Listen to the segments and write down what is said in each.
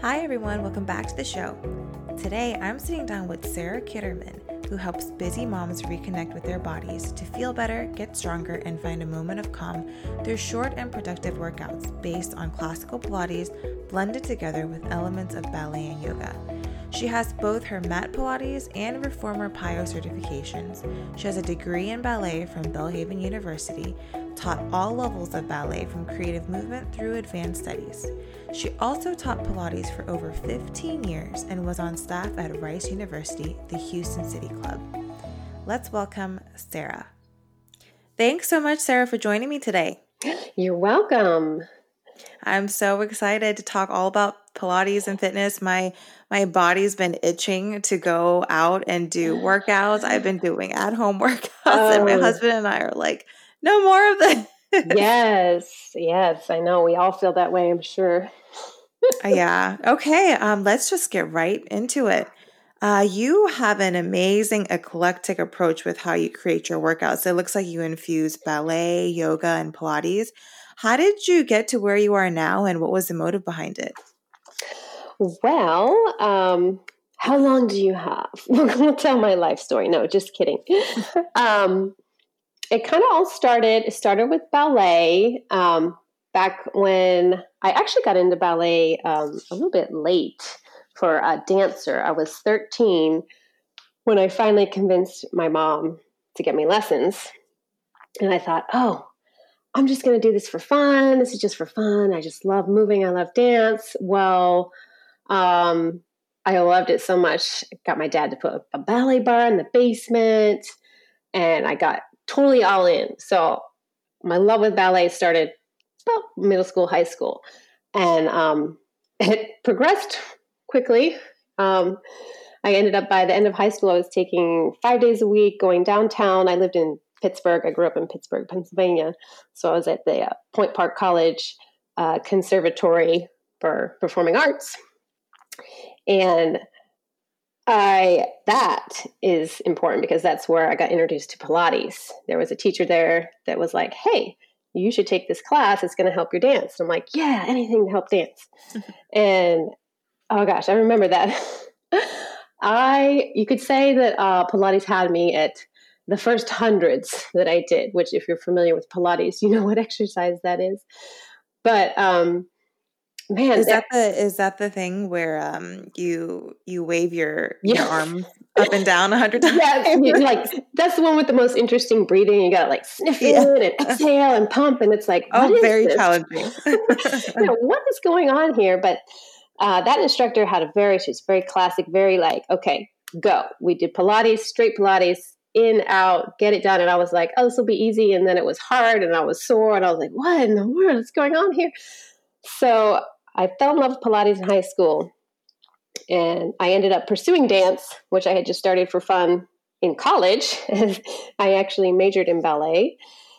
Hi everyone, welcome back to the show. Today I'm sitting down with Sarah Kitterman, who helps busy moms reconnect with their bodies to feel better, get stronger, and find a moment of calm through short and productive workouts based on classical Pilates blended together with elements of ballet and yoga. She has both her mat Pilates and Reformer PiYo certifications. She has a degree in ballet from Belhaven University, taught all levels of ballet from creative movement through advanced studies. She also taught Pilates for over 15 years and was on staff at Rice University, the Houston City Club. Let's welcome Sarah. Thanks so much, Sarah, for joining me today. You're welcome. I'm so excited to talk all about Pilates and fitness. My body's been itching to go out and do workouts. I've been doing at-home workouts, and my husband and I are like, no more of this. Yes, I know. We all feel that way, I'm sure. Yeah. Okay. Let's just get right into it. You have an amazing eclectic approach with how you create your workouts. It looks like you infuse ballet, yoga, and Pilates. How did you get to where you are now, and what was the motive behind it? Well, how long do you have? We'll tell my life story. No, just kidding. It kind of all started with ballet. Back when I actually got into ballet a little bit late for a dancer. I was 13 when I finally convinced my mom to get me lessons. And I thought, I'm just going to do this for fun. This is just for fun. I just love moving. I love dance. Well, I loved it so much. I got my dad to put a ballet bar in the basement, and I got totally all in. So my love with ballet started about middle school, high school, and it progressed quickly. I ended up by the end of high school, I was taking 5 days a week, going downtown. I lived in Pittsburgh. I grew up in Pittsburgh, Pennsylvania. So I was at the Point Park College Conservatory for Performing Arts. And that is important because that's where I got introduced to Pilates. There was a teacher there that was like, hey, you should take this class. It's going to help your dance. And I'm like, yeah, anything to help dance. And oh gosh, I remember that. You could say that Pilates had me at the first hundreds that I did, which if you're familiar with Pilates, you know what exercise that is. But man, is that the thing where you wave your arms up and down 100 times? Yeah, like that's the one with the most interesting breathing. You got to like sniff in and exhale and pump, and it's like, what is very this? Challenging. What is going on here? But that instructor she was very classic, very like, okay, go. We did Pilates, straight Pilates, in, out, get it done. And I was like, this will be easy. And then it was hard and I was sore and I was like, what in the world is going on here? So I fell in love with Pilates in high school, and I ended up pursuing dance, which I had just started for fun in college. I actually majored in ballet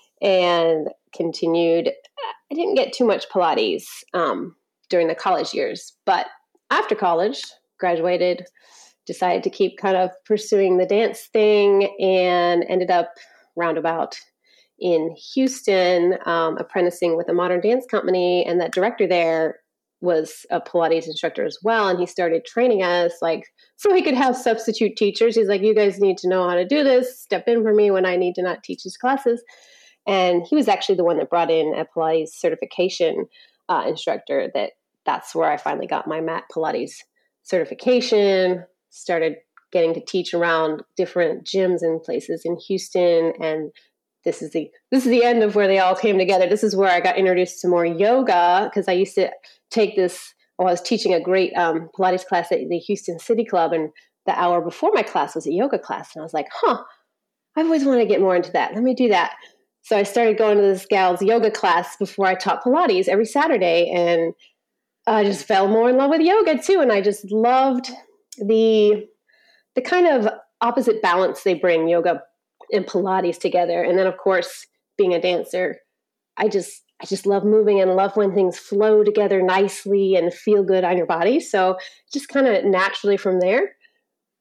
and continued. I didn't get too much Pilates during the college years, but after college, graduated, decided to keep kind of pursuing the dance thing, and ended up roundabout in Houston, apprenticing with a modern dance company. And that director there was a Pilates instructor as well. And he started training us so he could have substitute teachers. He's like, you guys need to know how to do this. Step in for me when I need to not teach these classes. And he was actually the one that brought in a Pilates certification instructor. That's where I finally got my mat Pilates certification, started getting to teach around different gyms and places in Houston. And this is the end of where they all came together. This is where I got introduced to more yoga, because I used to take this. I was teaching a great Pilates class at the Houston City Club, and the hour before my class was a yoga class. And I was like, I've always wanted to get more into that. Let me do that. So I started going to this gal's yoga class before I taught Pilates every Saturday, and I just fell more in love with yoga too. And I just loved the kind of opposite balance they bring, yoga and Pilates together. And then of course, being a dancer, I just love moving and love when things flow together nicely and feel good on your body. So just kind of naturally from there,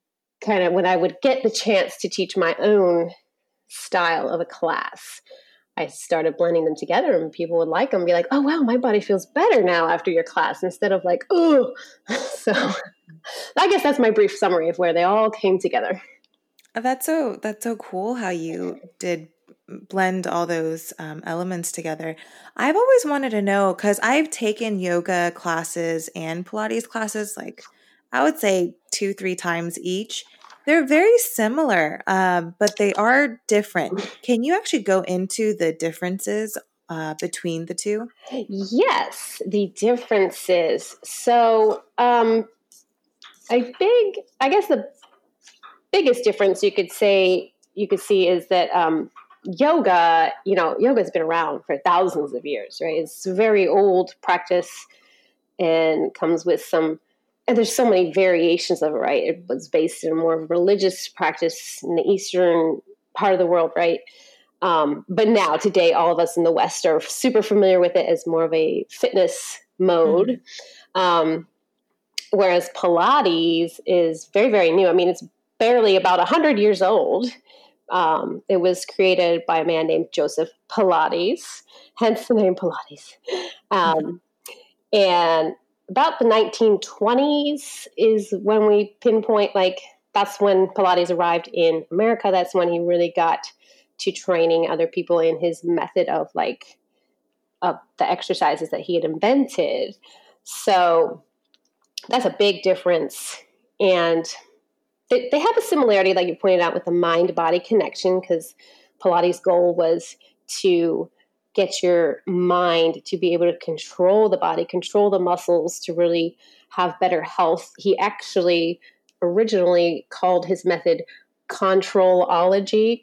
kind of when I would get the chance to teach my own style of a class, I started blending them together, and people would like them, be like, oh, wow, my body feels better now after your class, instead of like, oh. So I guess that's my brief summary of where they all came together. That's so cool how you did blend all those elements together. I've always wanted to know, because I've taken yoga classes and Pilates classes, like I would say 2-3 times each. They're very similar, but they are different. Can you actually go into the differences between the two? Yes, the differences. So I guess the biggest difference you could see is that yoga has been around for thousands of years, right? It's a very old practice and comes with and there's so many variations of it, right? It was based in more of a religious practice in the eastern part of the world, right? But now, today, all of us in the West are super familiar with it as more of a fitness mode. Mm-hmm. Whereas Pilates is very, very new. I mean, it's barely about 100 years old. It was created by a man named Joseph Pilates, hence the name Pilates. And about the 1920s is when we pinpoint, like, that's when Pilates arrived in America. That's when he really got to training other people in his method of the exercises that he had invented. So that's a big difference. And they have a similarity, like you pointed out, with the mind-body connection, because Pilates' goal was to get your mind to be able to control the body, control the muscles, to really have better health. He actually originally called his method controlology.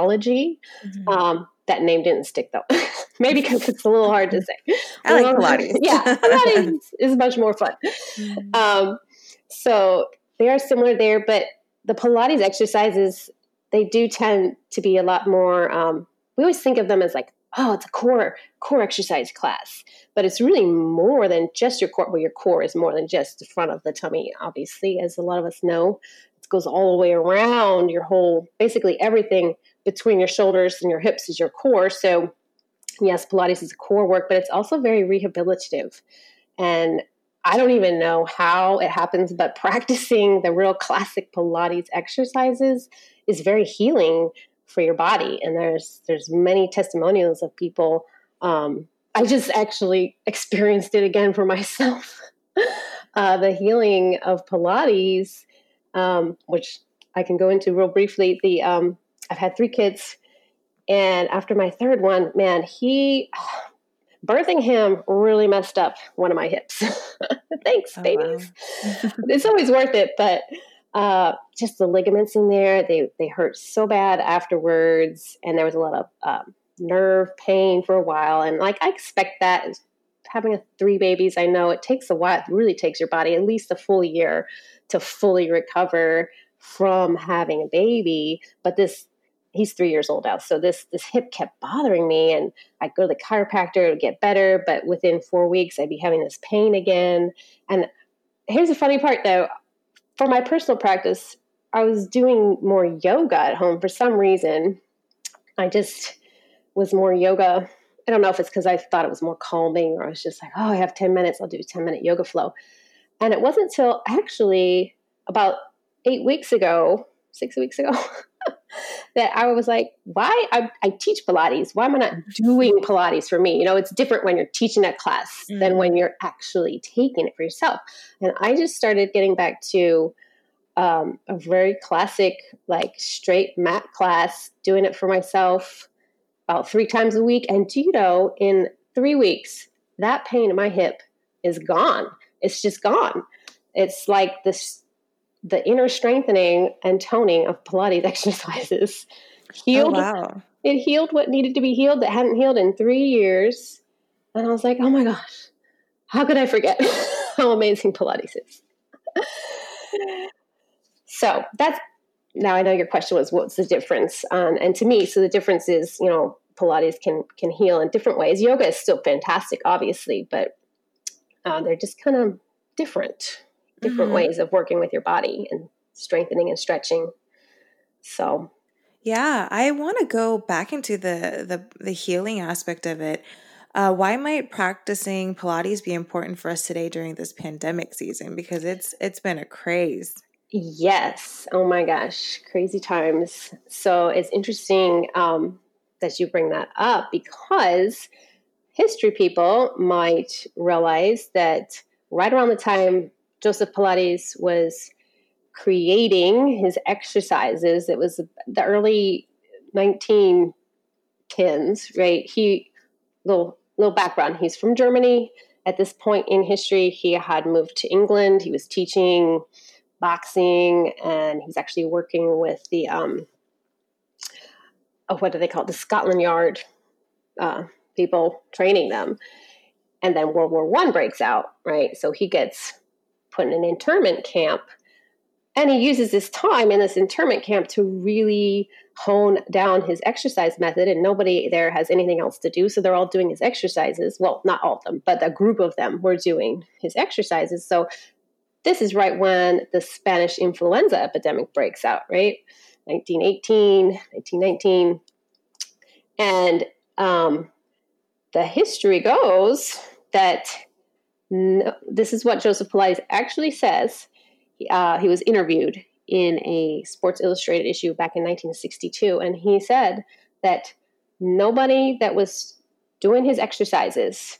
Mm-hmm. That name didn't stick, though. Maybe because it's a little hard to say. I like Pilates. Yeah, Pilates is much more fun. Mm-hmm. So they are similar there, but the Pilates exercises, they do tend to be a lot more, we always think of them as like, oh, it's a core exercise class. But it's really more than just your core. Well, your core is more than just the front of the tummy, obviously, as a lot of us know. It goes all the way around your whole, basically everything between your shoulders and your hips is your core. So yes, Pilates is a core work, but it's also very rehabilitative. And I don't even know how it happens, but practicing the real classic Pilates exercises is very healing for your body. And there's many testimonials of people. I just actually experienced it again for myself. The healing of Pilates, which I can go into real briefly. I've had 3 kids, and after my third one, man, birthing him really messed up one of my hips. Thanks, babies. Wow. It's always worth it, but just the ligaments in there, they hurt so bad afterwards, and there was a lot of nerve pain for a while. And like, I expect that. Having 3 babies, I know it takes a while. It really takes your body at least a full year to fully recover from having a baby. But he's 3 years old now. So this hip kept bothering me, and I'd go to the chiropractor, it would get better, but within 4 weeks, I'd be having this pain again. And here's the funny part, though. For my personal practice, I was doing more yoga at home for some reason. I just was more yoga. I don't know if it's because I thought it was more calming, or I was just like, oh, I have 10 minutes. I'll do a 10-minute yoga flow. And it wasn't until actually about 6 weeks ago, that I was like, why? I teach Pilates. Why am I not doing Pilates for me? It's different when you're teaching that class than when you're actually taking it for yourself. And I just started getting back to a very classic, like straight mat class, doing it for myself about 3 times a week. And in 3 weeks, that pain in my hip is gone. It's just gone. It's like the inner strengthening and toning of Pilates exercises healed. Oh, wow. It healed what needed to be healed that hadn't healed in 3 years. And I was like, oh my gosh, how could I forget how amazing Pilates is? So now I know your question was, what's the difference? And to me, so the difference is, Pilates can heal in different ways. Yoga is still fantastic, obviously, but they're just kind of different ways of working with your body and strengthening and stretching. So, Yeah, I want to go back into the healing aspect of it. Why might practicing Pilates be important for us today during this pandemic season? Because it's been a craze. Yes. Oh my gosh. Crazy times. So it's interesting that you bring that up because history people might realize that right around the time Joseph Pilates was creating his exercises, it was the early 1910s, right? Little background. He's from Germany. At this point in history, he had moved to England. He was teaching boxing, and he's actually working with the what do they call it? The Scotland Yard people, training them. And then World War I breaks out, right? So he gets put in an internment camp, and he uses this time in this internment camp to really hone down his exercise method, and nobody there has anything else to do. So they're all doing his exercises. Well, not all of them, but a group of them were doing his exercises. So this is right when the Spanish influenza epidemic breaks out, right? 1918, 1919. And the history goes that this is what Joseph Pilates actually says. He was interviewed in a Sports Illustrated issue back in 1962, and he said that nobody that was doing his exercises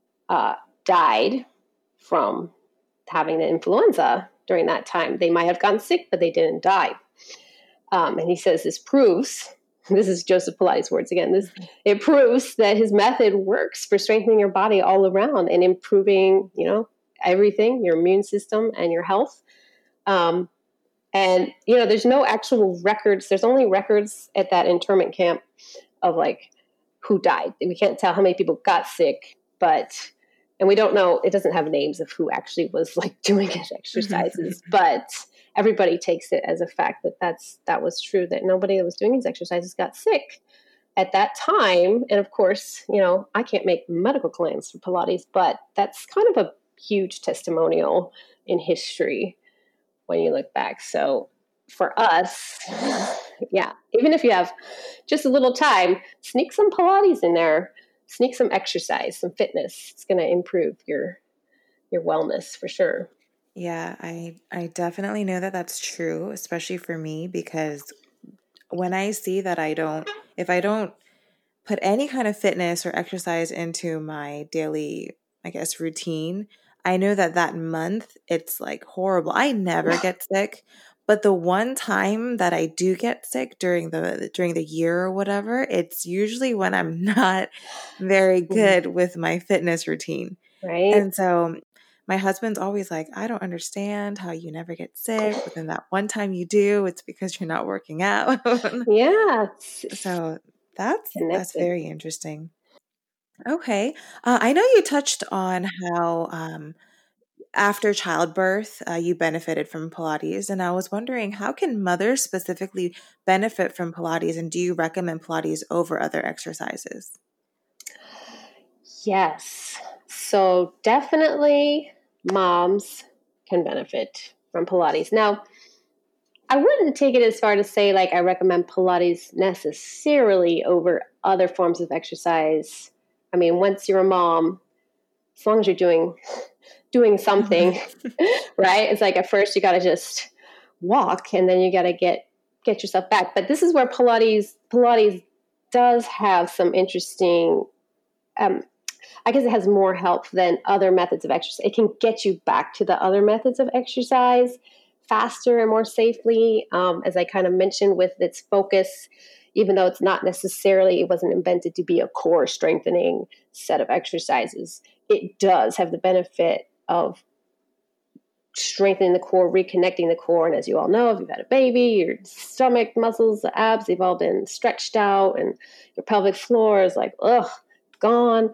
died from having the influenza during that time. They might have gotten sick, but they didn't die. And he says this proves, this is Joseph Pilates' words again, it proves that his method works for strengthening your body all around and improving, everything, your immune system and your health. And, there's no actual records. There's only records at that internment camp of who died. We can't tell how many people got sick, and we don't know, it doesn't have names of who actually was doing his exercises, but everybody takes it as a fact that was true, that nobody that was doing his exercises got sick at that time. And of course, I can't make medical claims for Pilates, but that's kind of a huge testimonial in history when you look back. So for us, yeah, even if you have just a little time, sneak some Pilates in there, sneak some exercise, some fitness. It's going to improve your wellness for sure. Yeah, I definitely know that that's true, especially for me, because when I see that if I don't put any kind of fitness or exercise into my daily, I guess, routine, I know that month it's horrible. I never get sick, but the one time that I do get sick during the year or whatever, it's usually when I'm not very good with my fitness routine. Right. And so my husband's always like, I don't understand how you never get sick, but then that one time you do, it's because you're not working out. Yeah. So that's connected. very interesting. Okay. I know you touched on how after childbirth you benefited from Pilates, and I was wondering, how can mothers specifically benefit from Pilates, and do you recommend Pilates over other exercises? Yes. So definitely moms can benefit from Pilates. Now, I wouldn't take it as far to say I recommend Pilates necessarily over other forms of exercise. I mean, once you're a mom, as long as you're doing something, right? It's at first you got to just walk, and then you got to get yourself back. But this is where Pilates does have some interesting. I guess it has more help than other methods of exercise. It can get you back to the other methods of exercise faster and more safely, as I kind of mentioned, with its focus, even though it wasn't invented to be a core strengthening set of exercises. It does have the benefit of strengthening the core, reconnecting the core. And as you all know, if you've had a baby, your stomach muscles, the abs, they've all been stretched out, and your pelvic floor is gone.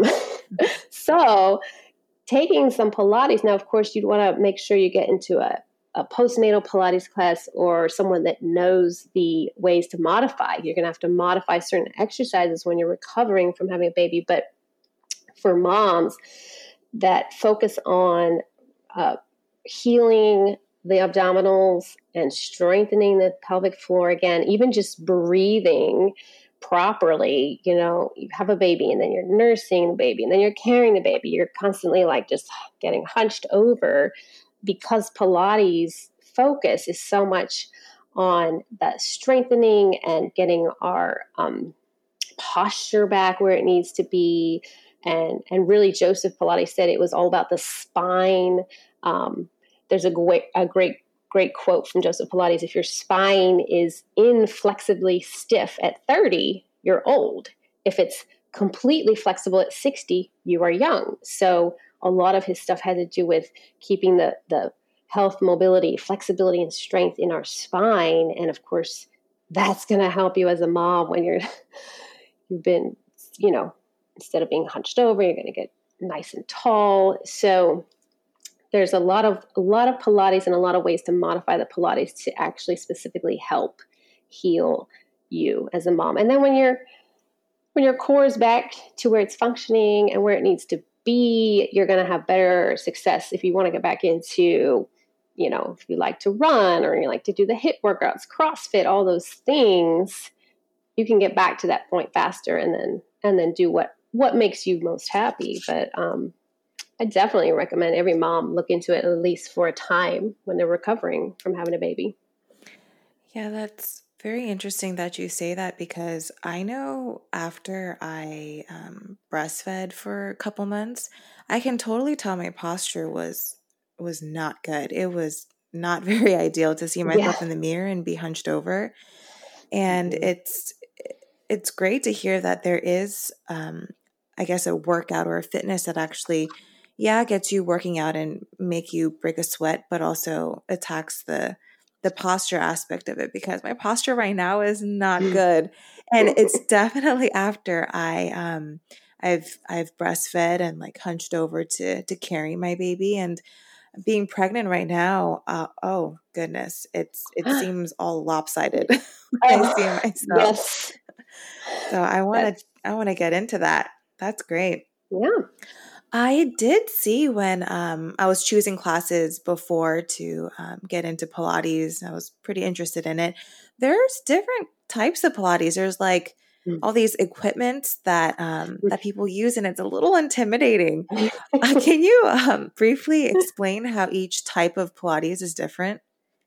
So taking some Pilates, now, of course, you'd want to make sure you get into a postnatal Pilates class or someone that knows the ways to modify. You're going to have to modify certain exercises when you're recovering from having a baby. But for moms that focus on healing the abdominals and strengthening the pelvic floor again, even just breathing properly. You have a baby and then you're nursing the baby and then you're carrying the baby. You're constantly like just getting hunched over because Pilates focus is so much on that strengthening and getting our posture back where it needs to be. And really, Joseph Pilates said it was all about the spine. There's a great quote from Joseph Pilates. If your spine is inflexibly stiff at 30, you're old. If it's completely flexible at 60, you are young. So a lot of his stuff had to do with keeping the health, mobility, flexibility, and strength in our spine. And of course, that's going to help you as a mom when you've been, instead of being hunched over, you're going to get nice and tall. So there's a lot of Pilates and a lot of ways to modify the Pilates to actually specifically help heal you as a mom. And then when your core is back to where it's functioning and where it needs to be, you're going to have better success. If you want to get back into, if you like to run or you like to do the HIIT workouts, CrossFit, all those things, you can get back to that point faster and then do what makes you most happy. But I definitely recommend every mom look into it at least for a time when they're recovering from having a baby. Yeah, that's very interesting that you say that, because I know after I breastfed for a couple months, I can totally tell my posture was not good. It was not very ideal to see myself in the mirror and be hunched over. And it's great to hear that there is, I guess, a workout or a fitness that actually, gets you working out and make you break a sweat, but also attacks the posture aspect of it, because my posture right now is not good. And it's definitely after I've breastfed and like hunched over to carry my baby. And being pregnant right now, oh goodness, it seems all lopsided. I see myself. Yes. So I want to get into that. That's great. Yeah. I did see when I was choosing classes before to get into Pilates. I was pretty interested in it. There's different types of Pilates. There's like all these equipment that people use, and it's a little intimidating. Can you briefly explain how each type of Pilates is different?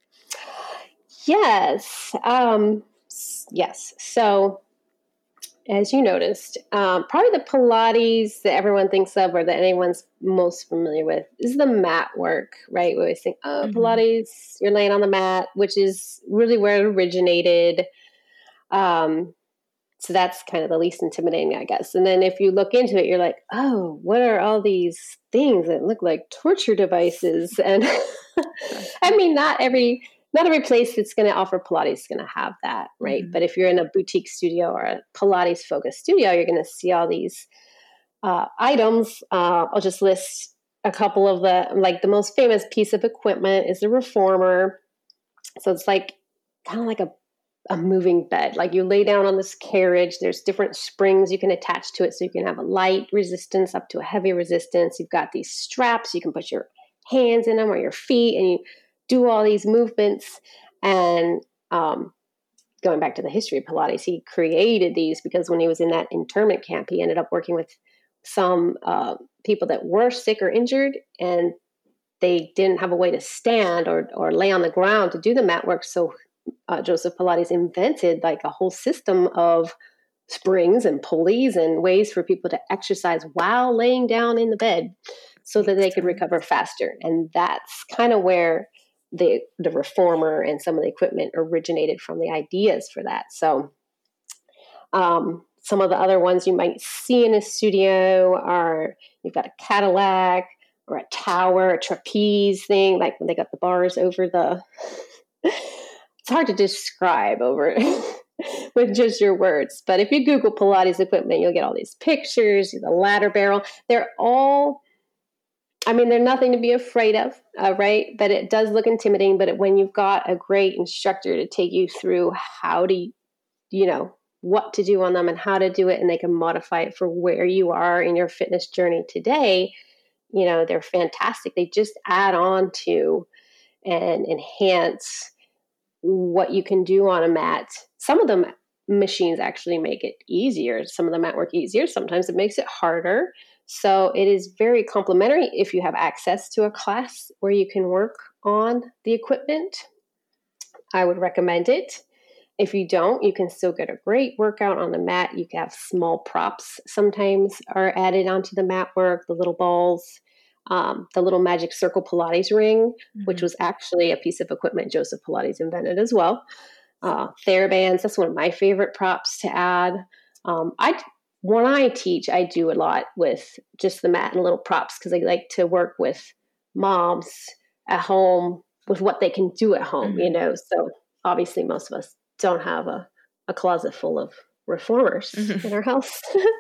Yes. Yes. So, as you noticed, probably the Pilates that everyone thinks of or that anyone's most familiar with is the mat work, right? We always think, Pilates, you're laying on the mat, which is really where it originated. So that's kind of the least intimidating, I guess. And then if you look into it, you're like, oh, what are all these things that look like torture devices? And I mean, not every place that's going to offer Pilates is going to have that, right? But if you're in a boutique studio or a Pilates focused studio, you're going to see all these items. I'll just list a couple of the most famous piece of equipment is the reformer. So it's like kind of like a moving bed. Like you lay down on this carriage, there's different springs you can attach to it. So you can have a light resistance up to a heavy resistance. You've got these straps, you can put your hands in them or your feet, and you do all these movements. And going back to the history of Pilates, he created these because when he was in that internment camp, he ended up working with some people that were sick or injured, and they didn't have a way to stand or lay on the ground to do the mat work. So Joseph Pilates invented like a whole system of springs and pulleys and ways for people to exercise while laying down in the bed so that they could recover faster. And that's kind of where the reformer and some of the equipment originated from, the ideas for that. So some of the other ones you might see in a studio are, you've got a Cadillac or a tower, a trapeze thing, like when they got the bars over the... It's hard to describe over with just your words. But if you Google Pilates equipment, you'll get all these pictures, the ladder barrel. They're nothing to be afraid of, right? But it does look intimidating. But when you've got a great instructor to take you through how to, what to do on them and how to do it, and they can modify it for where you are in your fitness journey today, they're fantastic. They just add on to and enhance what you can do on a mat. Some of the machines actually make it easier. Some of the mat work easier. Sometimes it makes it harder. So it is very complimentary if you have access to a class where you can work on the equipment. I would recommend it. If you don't, you can still get a great workout on the mat. You can have small props sometimes are added onto the mat work, the little balls, the little magic circle Pilates ring, which was actually a piece of equipment Joseph Pilates invented as well. TheraBands, that's one of my favorite props to add. When I teach, I do a lot with just the mat and little props because I like to work with moms at home with what they can do at home, So obviously most of us don't have a closet full of reformers in our house.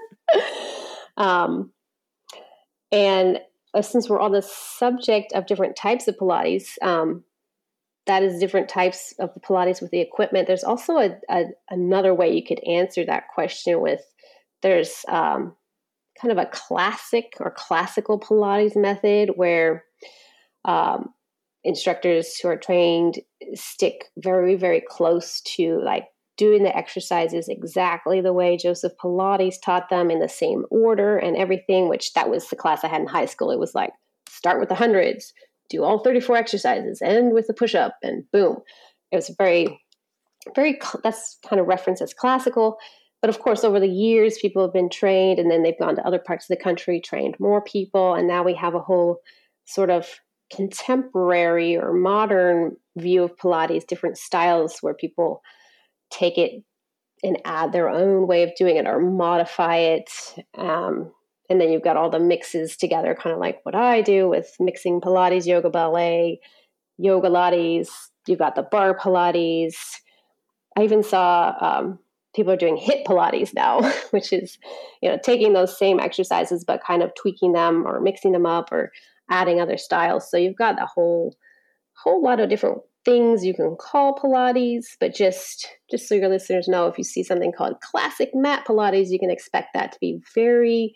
And since we're on the subject of different types of Pilates, that is different types of the Pilates with the equipment. There's also another way you could answer that question with, there's kind of a classic or classical Pilates method where instructors who are trained stick very, very close to like doing the exercises exactly the way Joseph Pilates taught them in the same order and everything, which that was the class I had in high school. It was like, start with the hundreds, do all 34 exercises, end with the push-up, and boom. It was very, very, that's kind of referenced as classical. But of course, over the years, people have been trained, and then they've gone to other parts of the country, trained more people, and now we have a whole sort of contemporary or modern view of Pilates, different styles where people take it and add their own way of doing it or modify it. And then you've got all the mixes together, kind of like what I do with mixing Pilates, yoga, ballet, yoga Lattes. You've got the bar Pilates. I even saw people are doing HIIT Pilates now, which is, taking those same exercises, but kind of tweaking them or mixing them up or adding other styles. So you've got a whole lot of different things you can call Pilates, but just so your listeners know, if you see something called classic mat Pilates, you can expect that to be very,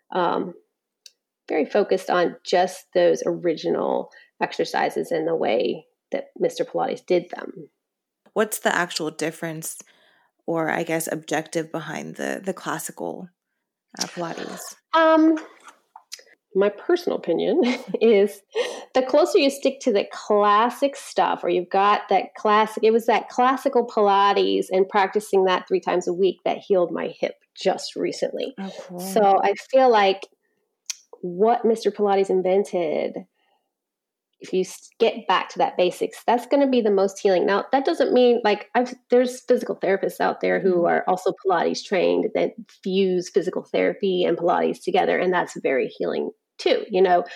very focused on just those original exercises and the way that Mr. Pilates did them. What's the actual difference, or I guess objective behind the classical Pilates? My personal opinion is the closer you stick to the classic stuff, or you've got that classic, it was that classical Pilates and practicing that 3 times a week that healed my hip just recently. Oh, cool. So I feel like what Mr. Pilates invented, if you get back to that basics, that's going to be the most healing. Now, that doesn't mean there's physical therapists out there who are also Pilates trained that fuse physical therapy and Pilates together, and that's very healing too.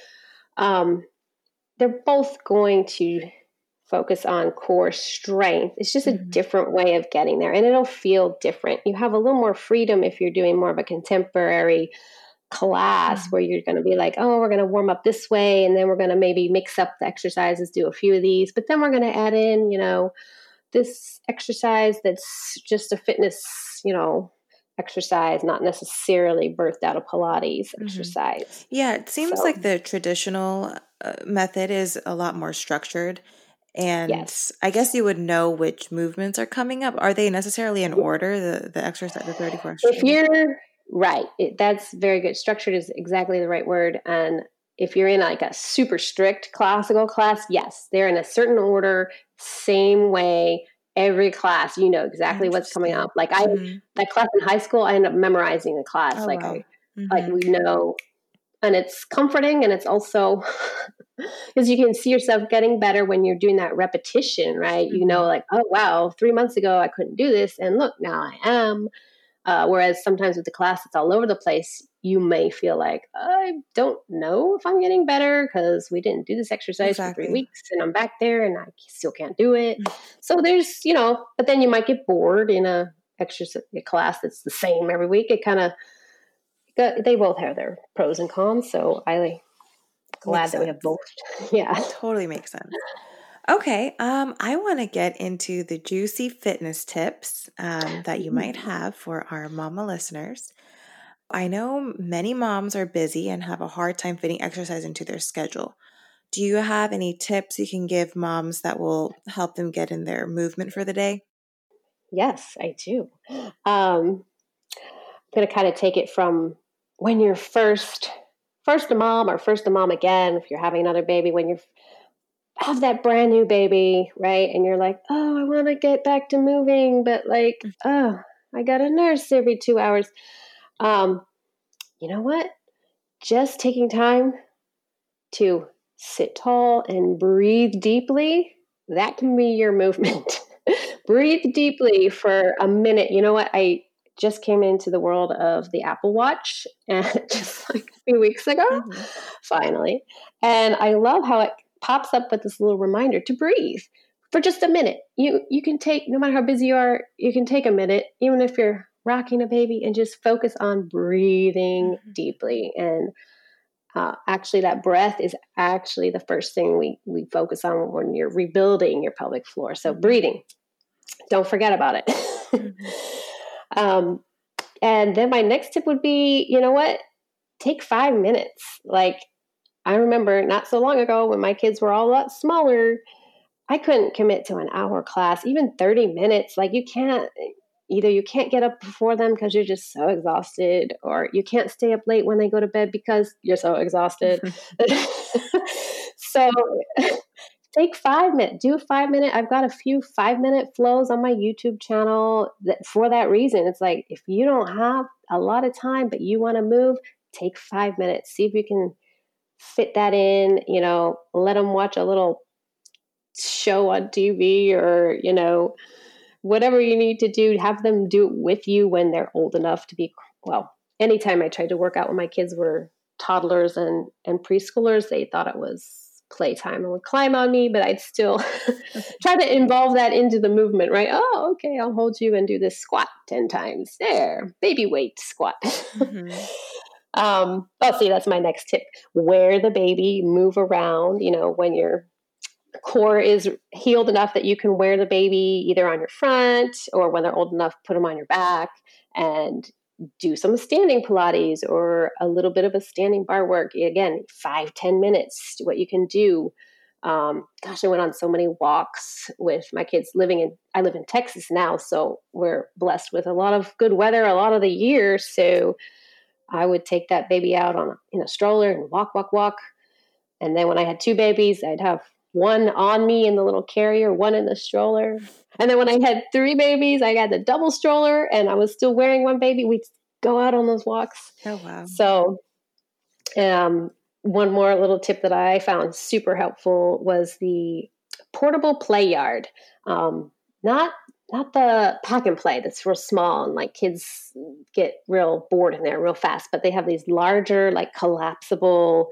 They're both going to focus on core strength. It's just a different way of getting there, and it'll feel different. You have a little more freedom if you're doing more of a contemporary class where you're going to be like, oh, we're going to warm up this way, and then we're going to maybe mix up the exercises, do a few of these, but then we're going to add in, this exercise that's just a fitness, exercise, not necessarily birthed out of Pilates exercise. Yeah, it seems like the traditional method is a lot more structured. And yes. I guess you would know which movements are coming up. Are they necessarily in order, the exercise, the 34 exercises? If you're right, that's very good. Structured is exactly the right word. And if you're in like a super strict classical class, yes, they're in a certain order, same way. Every class, you know exactly what's coming up. Like that class in high school, I ended up memorizing the class. Oh, like wow. like we know, and it's comforting, and it's also because you can see yourself getting better when you're doing that repetition, right? Like, oh wow, 3 months ago I couldn't do this, and look, now I am. Whereas sometimes with the class, it's all over the place. You may feel like, I don't know if I'm getting better because we didn't do this exercise for 3 weeks and I'm back there and I still can't do it. So there's, but then you might get bored in a class that's the same every week. It kind of, they both have their pros and cons. So I'm glad that we have both. Yeah. Totally makes sense. Okay, I want to get into the juicy fitness tips that you might have for our mama listeners. I know many moms are busy and have a hard time fitting exercise into their schedule. Do you have any tips you can give moms that will help them get in their movement for the day? Yes, I do. I'm going to kind of take it from when you're first a mom, or first a mom again, if you're having another baby, when you have that brand new baby, right? And you're like, oh, I want to get back to moving, but like, oh, I got to nurse every 2 hours. Um, you know what? Just taking time to sit tall and breathe deeply, that can be your movement. Breathe deeply for a minute. You know what? I just came into the world of the Apple Watch and just like a few weeks ago, finally. And I love how it pops up with this little reminder to breathe for just a minute. You can take, no matter how busy you are, you can take a minute, even if you're rocking a baby, and just focus on breathing deeply. And actually, that breath is actually the first thing we focus on when you're rebuilding your pelvic floor. So breathing, don't forget about it. And then my next tip would be, you know what? Take 5 minutes. Like, I remember not so long ago when my kids were all a lot smaller, I couldn't commit to an hour class, even 30 minutes. Like, you can't get up before them because you're just so exhausted, or you can't stay up late when they go to bed because you're so exhausted. So take 5 minutes, do a 5 minute. I've got a few 5-minute flows on my YouTube channel for that reason. It's like, if you don't have a lot of time, but you want to move, take 5 minutes. See if you can fit that in, let them watch a little show on TV, or, whatever you need to do, have them do it with you when they're old enough to be, well, anytime I tried to work out when my kids were toddlers and preschoolers, they thought it was playtime and would climb on me, but I'd still try to involve that into the movement, right? Oh, okay, I'll hold you and do this squat 10 times. There, baby weight squat. See, that's my next tip. Wear the baby, move around, when your core is healed enough that you can wear the baby either on your front, or when they're old enough, put them on your back and do some standing Pilates or a little bit of a standing bar work. Again, 5-10 minutes, what you can do. I went on so many walks with my kids. I live in Texas now, so we're blessed with a lot of good weather a lot of the year. So I would take that baby out in a stroller and walk. And then when I had 2 babies, I'd have one on me in the little carrier, one in the stroller. And then when I had 3 babies, I got the double stroller and I was still wearing one baby. We'd go out on those walks. Oh, wow. So one more little tip that I found super helpful was the portable play yard. Not the pack and play that's real small and like kids get real bored in there real fast, but they have these larger, like collapsible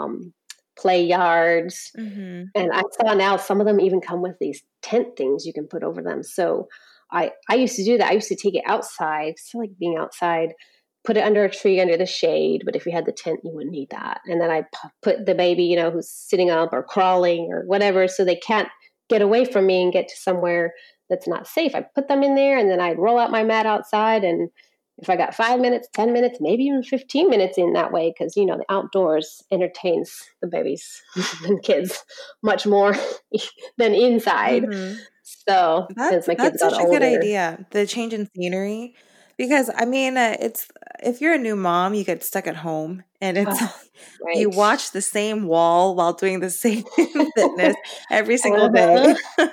play yards. And I saw now some of them even come with these tent things you can put over them. So I used to do that. I used to take it outside, so like being outside, put it under a tree under the shade. But if you had the tent, you wouldn't need that. And then I put the baby, who's sitting up or crawling or whatever, so they can't get away from me and get to somewhere that's not safe. I put them in there, and then I'd roll out my mat outside. And if I got 5 minutes, 10 minutes, maybe even 15 minutes in that way, because, the outdoors entertains the babies and kids much more than inside. So as my kids got older. That's such a good idea, the change in scenery. Because, it's, if you're a new mom, you get stuck at home and it's, right. You watch the same wall while doing the same fitness every single day.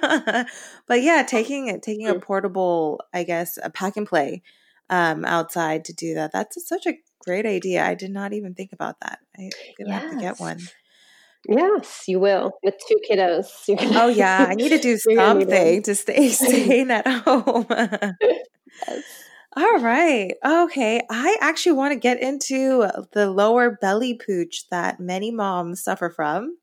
But yeah, taking a portable, I guess, a pack and play outside to do that. That's such a great idea. I did not even think about that. I'm going to have to get one. Yes, you will, with 2 kiddos. Oh yeah, I need to do something to stay sane at home. Yes. All right. Okay. I actually want to get into the lower belly pooch that many moms suffer from.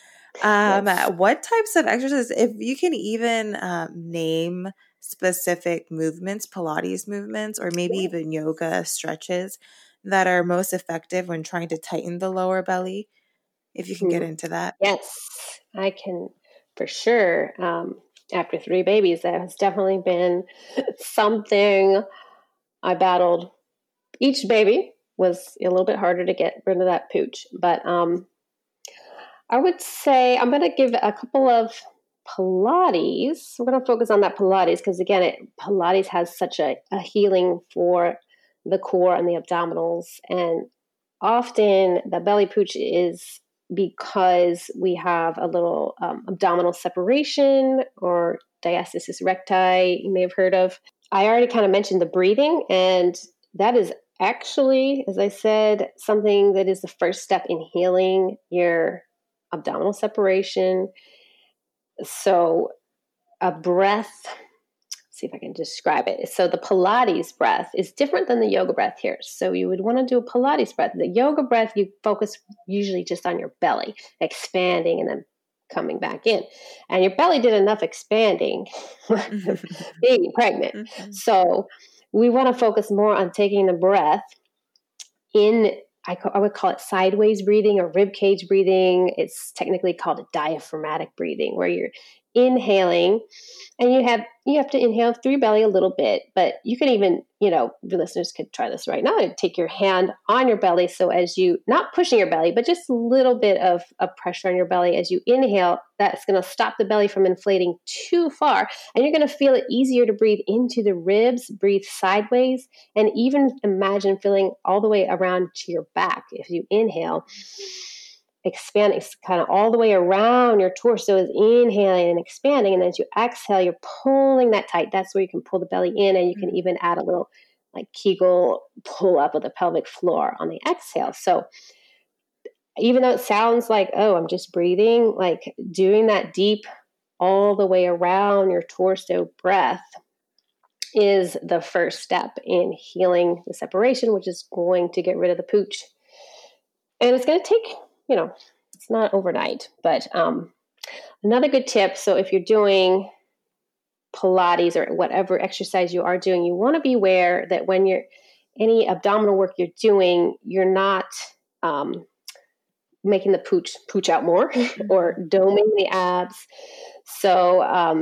Yes. What types of exercises, if you can even name specific movements, Pilates movements, or maybe even yoga stretches that are most effective when trying to tighten the lower belly, if you can get into that. Yes, I can for sure. After 3 babies, that has definitely been something I battled. Each baby was a little bit harder to get rid of that pooch, but I would say I'm going to give a couple of Pilates. We're going to focus on that Pilates because, again, Pilates has such a healing for the core and the abdominals. And often the belly pooch is because we have a little abdominal separation or diastasis recti, you may have heard of. I already kind of mentioned the breathing, and that is actually, as I said, something that is the first step in healing your abdominal separation. So a breath, see if I can describe it. So the Pilates breath is different than the yoga breath here. So you would want to do a Pilates breath. The yoga breath, you focus usually just on your belly, expanding and then coming back in. And your belly did enough expanding being pregnant. So we want to focus more on taking the breath in, I would call it sideways breathing or rib cage breathing. It's technically called a diaphragmatic breathing, where you're inhaling, and you have to inhale through your belly a little bit, but you can even, the listeners could try this right now and take your hand on your belly. So as you, not pushing your belly, but just a little bit of pressure on your belly as you inhale, that's going to stop the belly from inflating too far. And you're going to feel it easier to breathe into the ribs, breathe sideways, and even imagine feeling all the way around to your back. If you inhale, expanding kind of all the way around your torso is inhaling and expanding. And as you exhale, you're pulling that tight. That's where you can pull the belly in, and you can even add a little like Kegel pull up of the pelvic floor on the exhale. So even though it sounds like, oh, I'm just breathing, like doing that deep all the way around your torso breath is the first step in healing the separation, which is going to get rid of the pooch. And it's going to take, it's not overnight, but another good tip. So if you're doing Pilates or whatever exercise you are doing, you want to be aware that when any abdominal work you're doing, you're not making the pooch out more or doming the abs. So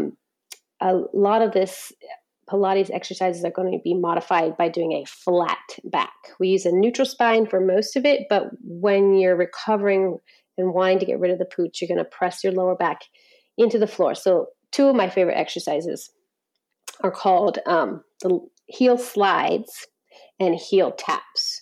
a lot of this Pilates exercises are going to be modified by doing a flat back. We use a neutral spine for most of it, but when you're recovering and wanting to get rid of the pooch, you're going to press your lower back into the floor. So two of my favorite exercises are called the heel slides and heel taps.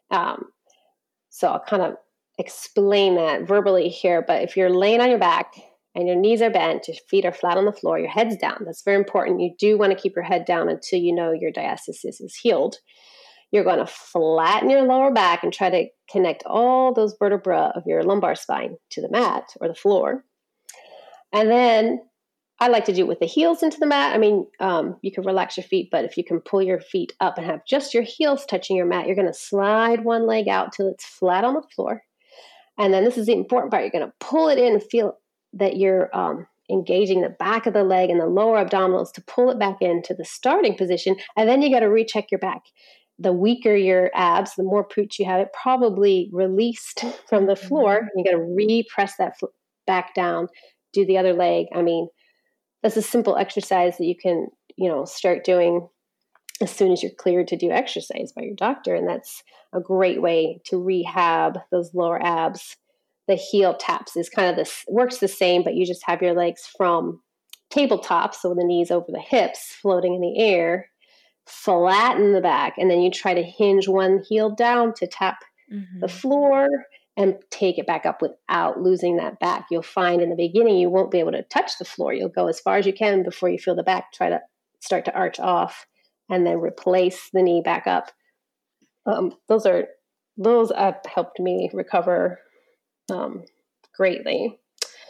So I'll kind of explain that verbally here, but if you're laying on your back and your knees are bent, your feet are flat on the floor, your head's down. That's very important. You do want to keep your head down until you know your diastasis is healed. You're going to flatten your lower back and try to connect all those vertebrae of your lumbar spine to the mat or the floor. And then I like to do it with the heels into the mat. I mean, you can relax your feet, but if you can pull your feet up and have just your heels touching your mat, you're going to slide one leg out till it's flat on the floor. And then this is the important part. You're going to pull it in and feel that you're engaging the back of the leg and the lower abdominals to pull it back into the starting position. And then you got to recheck your back. The weaker your abs, the more pooch you have, it probably released from the floor. You got to repress that back down, do the other leg. I mean, that's a simple exercise that you can, start doing as soon as you're cleared to do exercise by your doctor. And that's a great way to rehab those lower abs. The heel taps is kind of this, works the same, but you just have your legs from tabletop, so the knees over the hips, floating in the air, flatten the back, and then you try to hinge one heel down to tap the floor and take it back up without losing that back. You'll find in the beginning you won't be able to touch the floor. You'll go as far as you can before you feel the back try to start to arch off, and then replace the knee back up. Those have helped me recover greatly.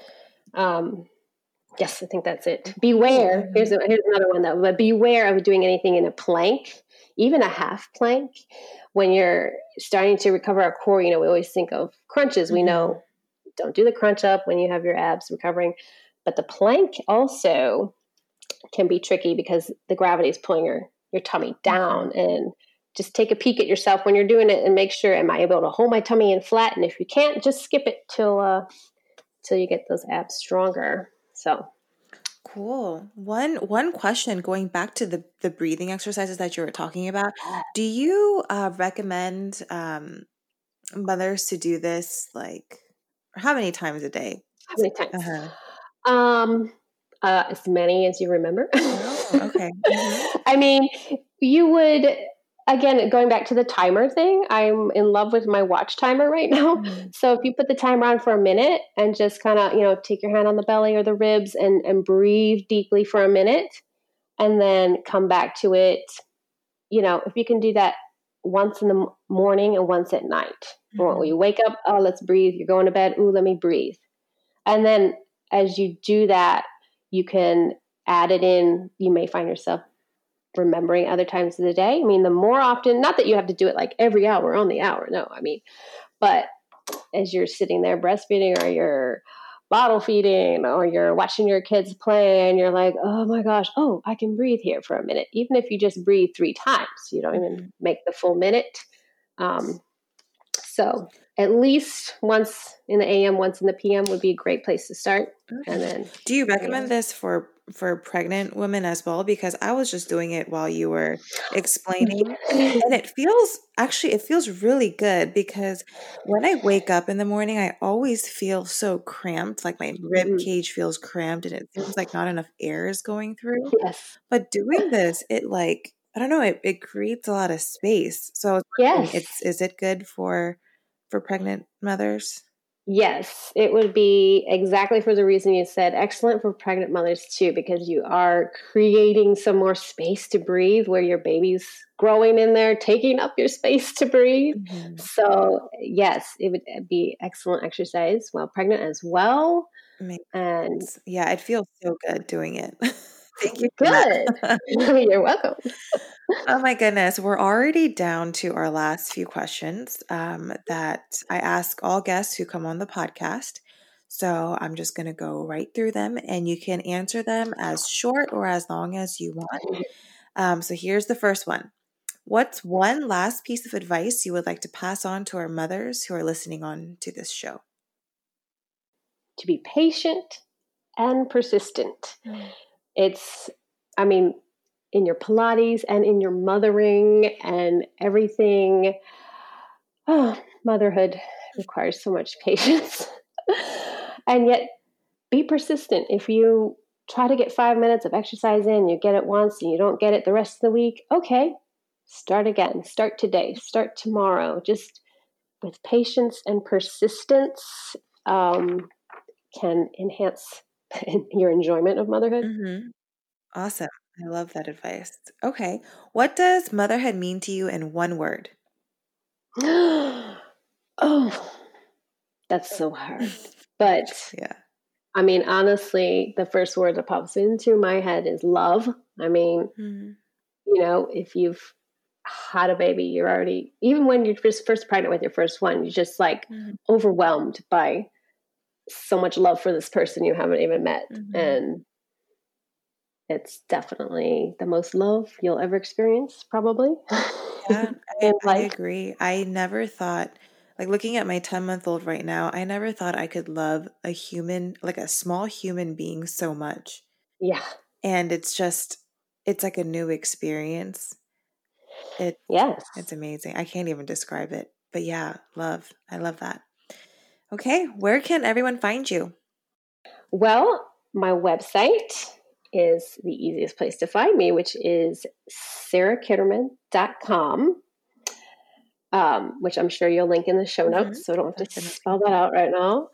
Yes, I think that's it. Beware. Here's another one though. But beware of doing anything in a plank, even a half plank. When you're starting to recover our core, we always think of crunches. We know don't do the crunch up when you have your abs recovering. But the plank also can be tricky because the gravity is pulling your tummy down. And just take a peek at yourself when you're doing it and make sure, am I able to hold my tummy in flat? And if you can't, just skip it till you get those abs stronger. So cool. One question going back to the breathing exercises that you were talking about. Do you recommend mothers to do this How many times a day? How many times? Uh-huh. As many as you remember. Oh, okay. Mm-hmm. I mean, you would, again, going back to the timer thing, I'm in love with my watch timer right now. Mm-hmm. So if you put the timer on for a minute and just kind of, take your hand on the belly or the ribs and breathe deeply for a minute and then come back to it, if you can do that once in the morning and once at night. Mm-hmm. When you wake up, oh, let's breathe. You're going to bed. Ooh, let me breathe. And then as you do that, you can add it in. You may find yourself remembering other times of the day. I mean, the more often, not that you have to do it like every hour on the hour. No, but as you're sitting there breastfeeding or you're bottle feeding or you're watching your kids play and you're like, oh my gosh, oh, I can breathe here for a minute. Even if you just breathe 3 times, you don't even make the full minute. So at least once in the AM, once in the PM would be a great place to start. Okay. And then, do you recommend this for pregnant women as well? Because I was just doing it while you were explaining, and it feels really good, because when I wake up in the morning, I always feel so cramped, like my rib cage feels cramped, and it feels like not enough air is going through. Yes. But doing this, it I don't know, it creates a lot of space. So I was wondering, is it good for pregnant mothers? Yes, it would be exactly for the reason you said. Excellent for pregnant mothers too, because you are creating some more space to breathe where your baby's growing in there, taking up your space to breathe. Mm-hmm. So yes, it would be excellent exercise while pregnant as well. And yeah, it feels so good doing it. Thank you for good. that. You're welcome. Oh my goodness. We're already down to our last few questions that I ask all guests who come on the podcast. So I'm just going to go right through them, and you can answer them as short or as long as you want. So here's the first one. What's one last piece of advice you would like to pass on to our mothers who are listening on to this show? To be patient and persistent. It's, in your Pilates and in your mothering and everything. Oh, motherhood requires so much patience. And yet, be persistent. If you try to get 5 minutes of exercise in, you get it once and you don't get it the rest of the week, okay, start again. Start today. Start tomorrow. Just with patience and persistence can enhance your enjoyment of motherhood. Mm-hmm. Awesome. I love that advice. Okay. What does motherhood mean to you in one word? Oh, that's so hard. But yeah. Honestly, the first word that pops into my head is love. If you've had a baby, you're already, even when you're first pregnant with your first one, you're just overwhelmed by so much love for this person you haven't even met. And it's definitely the most love you'll ever experience, probably. Yeah, I agree. I never thought, looking at my 10-month-old right now, I never thought I could love a human, like a small human being, so much. Yeah. And it's like a new experience. Yes. It's amazing. I can't even describe it. But yeah, love. I love that. Okay, where can everyone find you? Well, my website is the easiest place to find me, which is sarahkitterman.com, which I'm sure you'll link in the show notes, so I don't have to spell that out right now.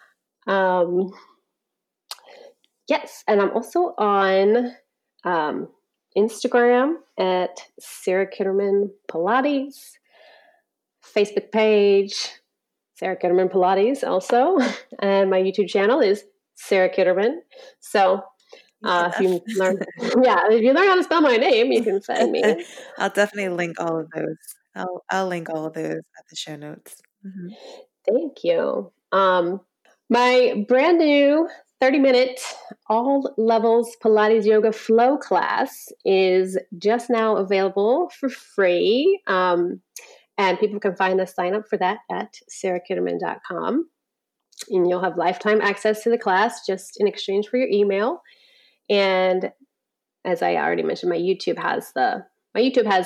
Yes, and I'm also on Instagram at Sarah Kitterman Pilates, Facebook page, Sarah Kitterman Pilates also, and my YouTube channel is Sarah Kitterman. So if you learn how to spell my name, you can find me. I'll definitely link all of those. I'll link all of those at the show notes. Mm-hmm. Thank you. My brand new 30-minute all levels Pilates yoga flow class is just now available for free. And people can find the sign up for that at sarahkitterman.com. And you'll have lifetime access to the class just in exchange for your email. And as I already mentioned, my YouTube has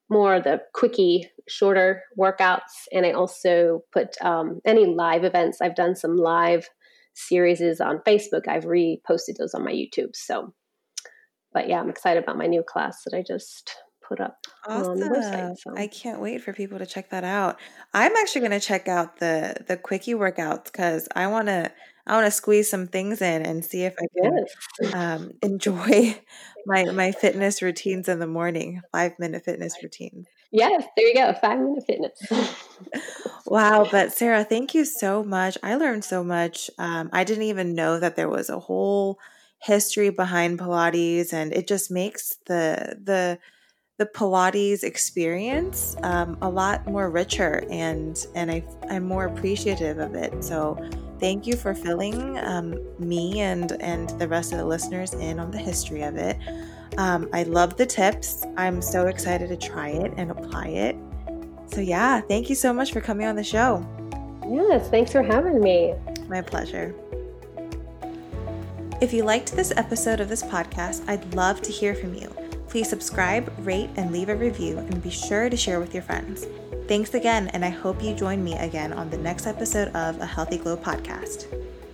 more of the quickie, shorter workouts. And I also put any live events. I've done some live series on Facebook. I've reposted those on my YouTube. So, but yeah, I'm excited about my new class that I just put up on the website. So. I can't wait for people to check that out. I'm actually going to check out the quickie workouts because I want to squeeze some things in and see if I can enjoy my fitness routines in the morning, 5-minute fitness routines. Yes, there you go, 5-minute fitness. Wow, but Sarah, thank you so much. I learned so much. I didn't even know that there was a whole history behind Pilates, and it just makes the Pilates experience a lot more richer, and I'm more appreciative of it. So thank you for filling me and the rest of the listeners in on the history of it. I love the tips. I'm so excited to try it and apply it. So yeah, thank you so much for coming on the show. Yes, thanks for having me. My pleasure. If you liked this episode of this podcast, I'd love to hear from you. Please subscribe, rate, and leave a review, and be sure to share with your friends. Thanks again, and I hope you join me again on the next episode of A Healthy Glow podcast.